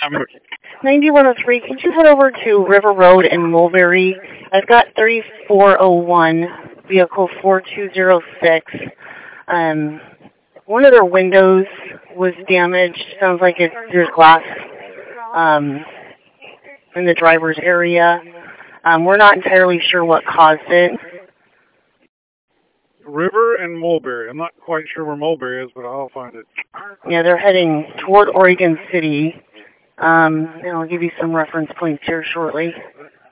number? 9103, can you head over to River Road in Mulberry? I've got 3401, vehicle 4206. One of their windows was damaged. Sounds like there's glass in the driver's area. We're not entirely sure what caused it. River and Mulberry. I'm not quite sure where Mulberry is, but I'll find it. Yeah, they're heading toward Oregon City. And I'll give you some reference points here shortly.